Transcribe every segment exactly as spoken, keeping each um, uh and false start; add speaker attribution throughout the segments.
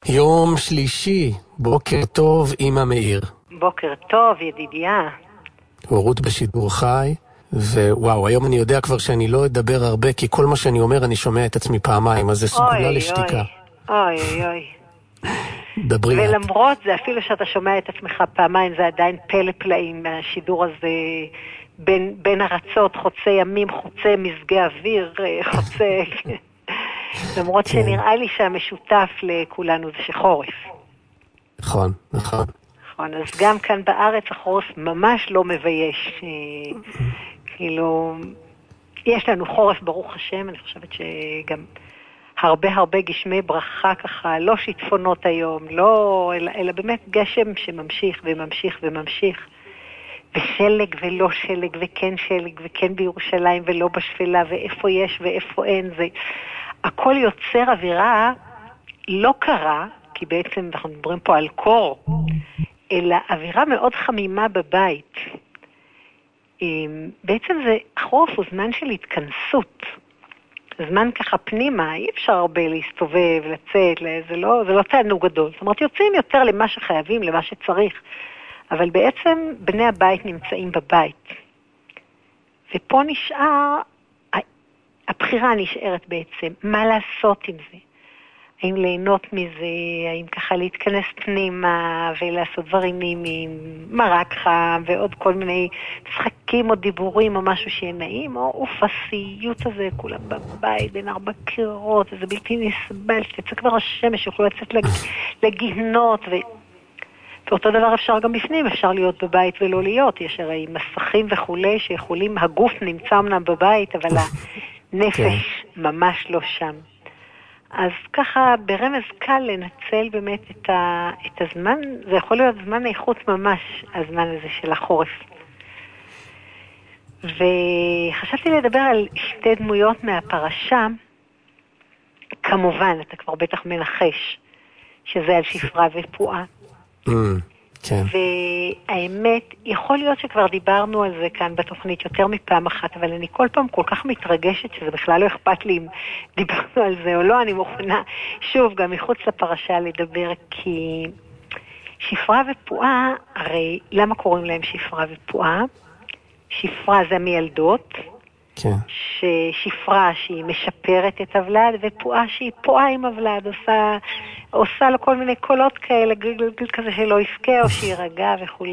Speaker 1: יום שלישי, בוקר טוב, אמא מאיר.
Speaker 2: בוקר טוב, ידידיה.
Speaker 1: הורות בשידור חי, ווואו, היום אני יודע כבר שאני לא אדבר הרבה, כי כל מה שאני אומר אני שומע את עצמי פעמיים, אז זה סגולה לשתיקה.
Speaker 2: אוי, אוי, אוי.
Speaker 1: דברי את.
Speaker 2: ולמרות זה, אפילו שאתה שומע את עצמך פעמיים, זה עדיין פלא פלאים, השידור הזה בין, בין ארצות, חוצה ימים, חוצה מזגי אוויר, חוצה... למרות שנראה לי שהמשותף לכולנו זה שחורף.
Speaker 1: נכון, נכון.
Speaker 2: נכון, אז גם כאן בארץ החורף ממש לא מבייש. כאילו, יש לנו חורף ברוך השם, אני חושבת שגם הרבה הרבה גשמי ברכה ככה, לא שיטפונות היום, לא, אלא, אלא באמת גשם שממשיך וממשיך וממשיך. ושלג ולא שלג, וכן שלג, וכן בירושלים ולא בשפלה, ואיפה יש ואיפה אין, זה... הכל יוצר אווירה לא קרה, כי בעצם אנחנו מדברים פה על קור, אלא אווירה מאוד חמימה בבית. בעצם זה, החורף הוא זמן של התכנסות. זמן ככה פנימה, אי אפשר הרבה להסתובב, לצאת, זה לא, זה לא תענוג גדול. זאת אומרת, יוצאים יותר למה שחייבים, למה שצריך. אבל בעצם בני הבית נמצאים בבית. ופה נשאר... הבחירה נשארת בעצם, מה לעשות עם זה? האם ליהנות מזה, האם ככה להתכנס פנימה ולעשות דברים נעימים, מרק חם ועוד כל מיני משחקים או דיבורים או משהו שיהיה נעים, או אוף הסיוט הזה, כולם בבית בין ארבע קירות, וזה בלתי נסבל, שתצא כבר השמש, יוכלו לצאת לג... לגיהנות, ו... ואותו דבר אפשר גם בפנים, אפשר להיות בבית ולא להיות, יש הרי מסכים וכולי שיכולים, הגוף נמצא אמנם בבית, אבל הנפש ממש לא שם. אז ככה ברמז קל לנצל באמת את, ה, את הזמן, זה יכול להיות זמן איכות ממש, הזמן הזה של החורף. וחשבתי לדבר על שתי דמויות מהפרשה, כמובן, אתה כבר בטח מנחש, שזה על שפרה ופועה.
Speaker 1: Mm, כן.
Speaker 2: והאמת, יכול להיות שכבר דיברנו על זה כאן בתוכנית יותר מפעם אחת, אבל אני כל פעם כל כך מתרגשת שזה בכלל לא אכפת לי אם דיברנו על זה או לא, אני מוכנה שוב גם מחוץ לפרשה לדבר, כי שפרה ופועה, הרי למה קוראים להם שפרה ופועה? שפרה זה מילדות,
Speaker 1: כן.
Speaker 2: ששפרה שהיא משפרת את הוולד, ופועה שהיא פועה עם הוולד, עושה, עושה לו כל מיני קולות כאלה, גלגל כזה שלא יפקע או שירגע וכו'.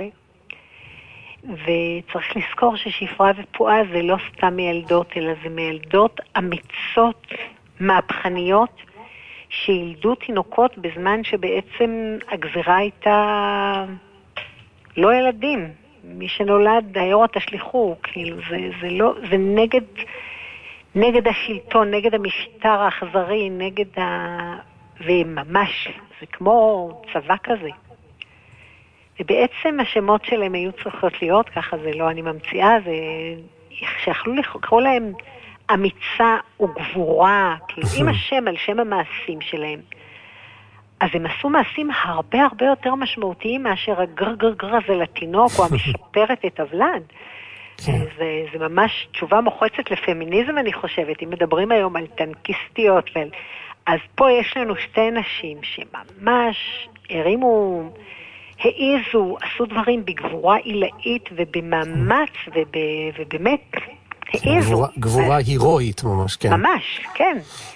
Speaker 2: וצריך לזכור ששפרה ופועה זה לא סתם מילדות, אלא זה מילדות אמיצות, מהפכניות, שילדו תינוקות בזמן שבעצם הגזירה הייתה לא ילדים. מי שנולד, היורה תשליחו, כאילו, זה, זה לא, זה נגד, נגד השלטון, נגד המשטר האכזרי, נגד ה... וממש, זה כמו צבא כזה. ובעצם השמות שלהם היו צריכות להיות, ככה זה לא אני ממציאה, זה שיכלו לקרוא להם אמיצה וגבורה, כאילו, עם השם על שם המעשים שלהם. אז הם עשו מעשים הרבה הרבה יותר משמעותיים מאשר הגרגרגר הזה לתינוק או המשפרת את הוולד. זה, זה ממש תשובה מוחצת לפמיניזם, אני חושבת. אם מדברים היום על טנקיסטיות, ועל... אז פה יש לנו שתי נשים שממש הרימו, העיזו, עשו דברים בגבורה עילאית ובמאמץ וב, ובאמת העיזו.
Speaker 1: גבורה, גבורה הירואית ממש, כן.
Speaker 2: ממש, כן.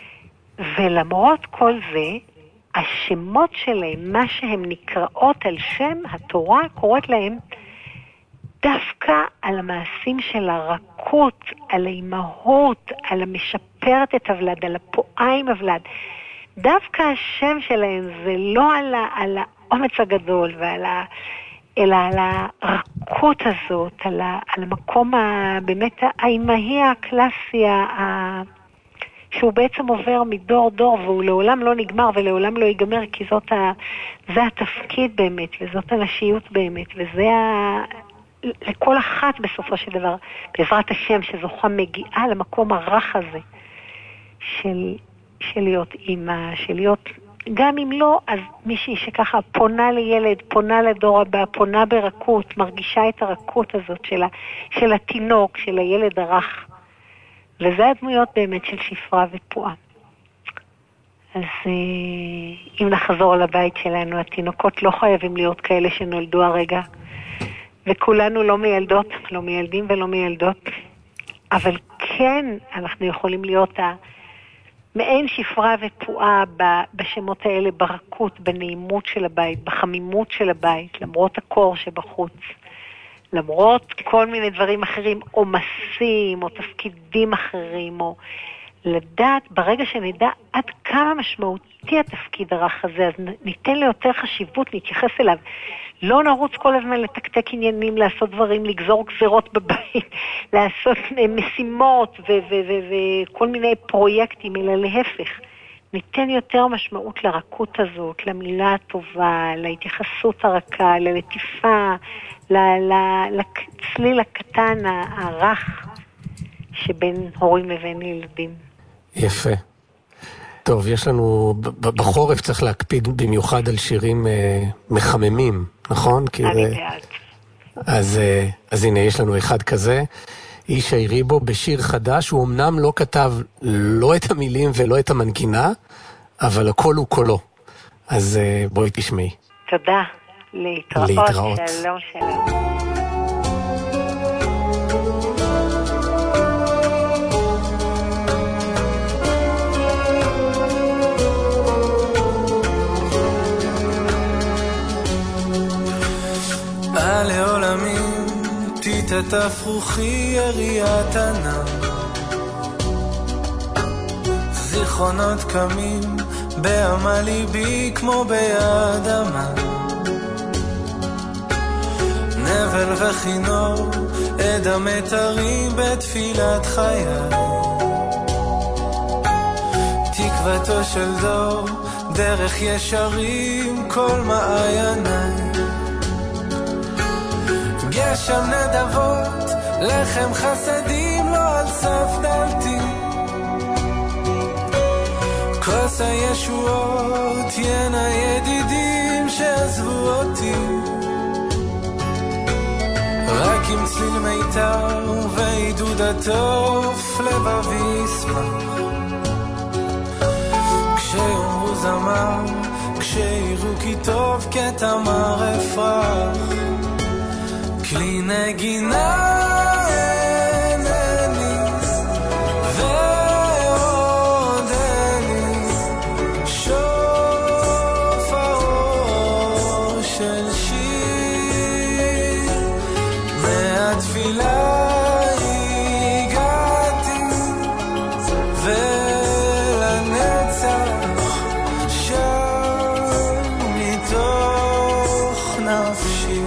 Speaker 2: ולמרות כל זה, השמות שלהם, מה שהן נקראות על שם, התורה קוראת להם דווקא על המעשים של הרכות, על האימהות, על המשפרת את הוולד, על הפועה עם הוולד. דווקא השם שלהם זה לא על, ה, על האומץ הגדול, ועל ה, אלא על הרכות הזאת, על, ה, על המקום ה, באמת האימהי הקלאסי, ה... שהוא בעצם עובר מדור דור, והוא לעולם לא נגמר ולעולם לא ייגמר, כי זאת ה... זה התפקיד באמת, וזאת הנשיות באמת, וזה ה... לכל אחת בסופו של דבר, בעזרת השם שזוכה מגיעה למקום הרך הזה, של, של להיות אימא, של להיות, גם אם לא, אז מישהי שככה פונה לילד, פונה לדור הבא, פונה ברכות, מרגישה את הרכות הזאת של, ה... של התינוק, של הילד הרך. וזה הדמויות באמת של שפרה ופועה. אז אם נחזור לבית שלנו, התינוקות לא חייבים להיות כאלה שנולדו הרגע, וכולנו לא מילדות, לא מילדים ולא מילדות, אבל כן אנחנו יכולים להיות מעין שפרה ופועה בשמות האלה, ברכות, בנעימות של הבית, בחמימות של הבית, למרות הקור שבחוץ, למרות כל מיני דברים אחרים, או מסים, או תפקידים אחרים, או לדעת, ברגע שנדע עד כמה משמעותי התפקיד הרך הזה, אז ניתן לו יותר חשיבות, נתייחס אליו. לא נרוץ כל הזמן לתקתק עניינים, לעשות דברים, לגזור גזירות בבית, לעשות משימות וכל מיני פרויקטים, אלא להפך. ניתן יותר משמעות לרכות הזאת, למילה הטובה, להתייחסות הרכה, ללטיפה, לצליל הקטן, הרך, שבין הורים לבין ילדים.
Speaker 1: יפה. טוב, יש לנו, בחורף צריך להקפיד במיוחד על שירים אה, מחממים, נכון?
Speaker 2: אני בעד.
Speaker 1: אז, אה, אז הנה, יש לנו אחד כזה, ישי ריבו בשיר חדש, הוא אמנם לא כתב לא את המילים ולא את המנגינה, אבל הכל הוא קולו. אז אה, בואי תשמעי.
Speaker 2: תודה. להתראות.
Speaker 1: להתראות.
Speaker 2: שלום, שלום.
Speaker 3: לעולמים תתעטף רוחי יריית ענן, זיכרונות קמים בעמל ליבי כמו ביד אמן, נבל וחינור עדה מטרים בתפילת חיי, תקוותו של דור דרך ישרים כל מעייני, גשם נדבות, לחם חסדים לא על סף דלתי, כוס הישועות ינה ידידים שעזבו אותי, רק עם צליל מיתר ועידוד הטוב לבבי ישמח, כשיאמרו זמר, כשיראו כי טוב כתמר אפרח, כלי נגינה אינני ועוד איני, שופרו של שיר, מהתפילה הגעתי ולנצח שם מתוך נפשי,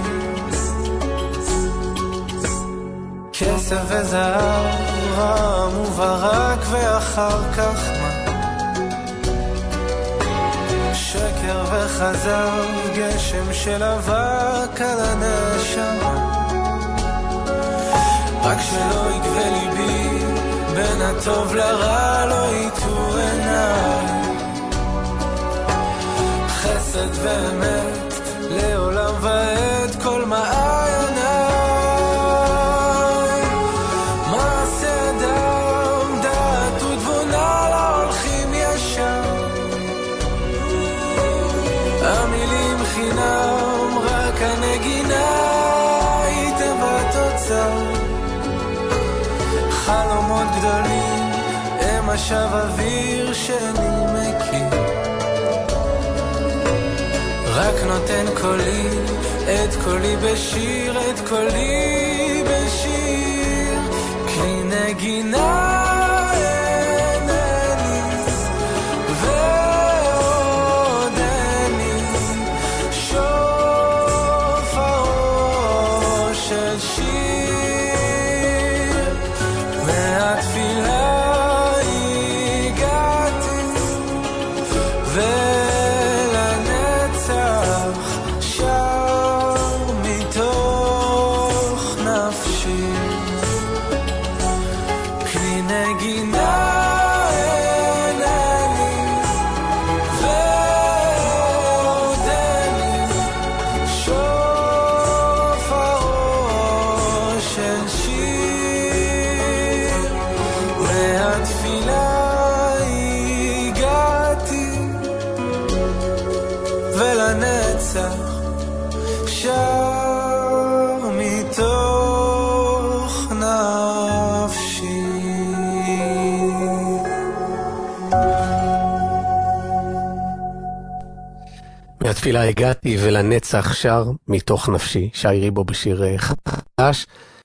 Speaker 3: כסף וזהב, רם וברק ואחר כך מה, שקר וחזר, גשם של אבק על הנשמה, רק שלא יגבה ליבי, בין הטוב לרע לא יטו עיניי, חסד ואמת לעולם ועד כל מעייניי, המילים חינם, רק הנגינה היא טבעת תוצר, חלומות גדולים הם משב אוויר שאני מכיר, רק נותן קולי את קולי בשיר, את קולי בשיר, כלי נגינה נצח שר מתוך נפשי.
Speaker 1: מהתפילה הגעתי ולנצח שר מתוך נפשי, שי ריבו בשיר חדש.